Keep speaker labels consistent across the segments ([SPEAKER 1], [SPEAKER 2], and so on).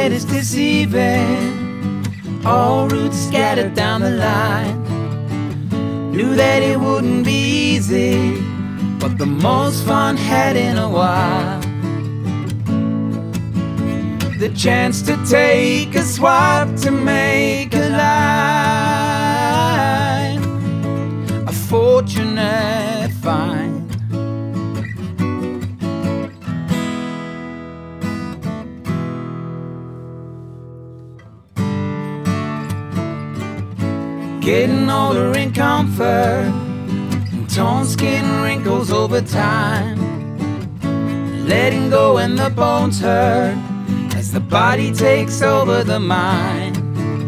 [SPEAKER 1] ahead is deceiving. All routes scattered down the line. Knew that it wouldn't be easy, but the most fun had in a while. The chance to take a swipe to make a line, a fortunate find. Getting older in comfort, and torn skin wrinkles over time. Letting go when the bones hurt, as the body takes over the mind.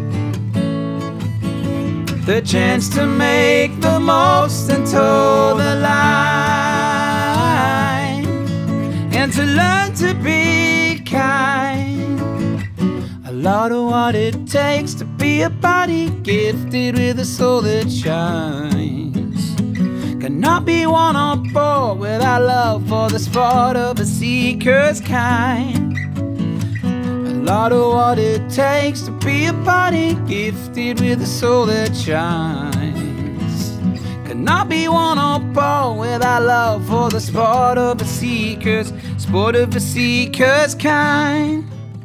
[SPEAKER 1] The chance to make the most and toe the line, and to learn to be kind. A lot of what it takes to be a body gifted with a soul that shines. Cannot be won or bought without love for the sport of a seeker's kind. A lot of what it takes to be a body gifted with a soul that shines. Cannot be won or bought without love for the sport of a seeker's kind.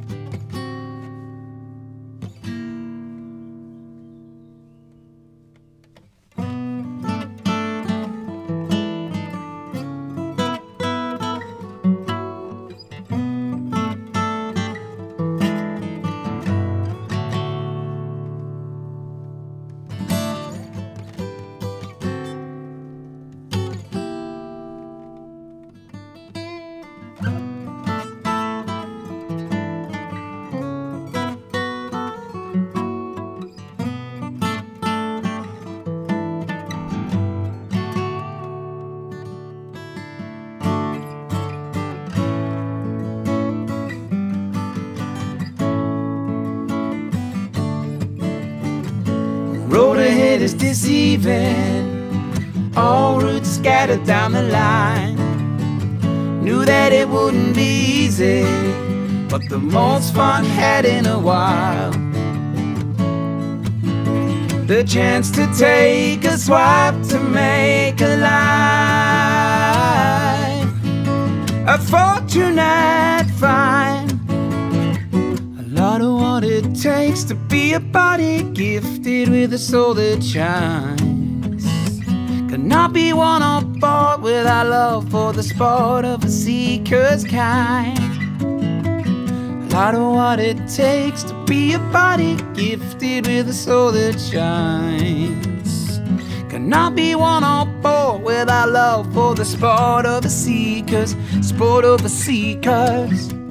[SPEAKER 1] Road ahead is deceiving. All routes scattered down the line. Knew that it wouldn't be easy, but the most fun had in a while. The chance to take a swipe to make a line, a fortunate find. A lot of what it takes to be a body gifted with a soul that shines. Cannot be won or bought without love for the sport of a seeker's kind. A lot of what it takes to be a body gifted with a soul that shines. Cannot be won or bought without love for the sport of a seeker's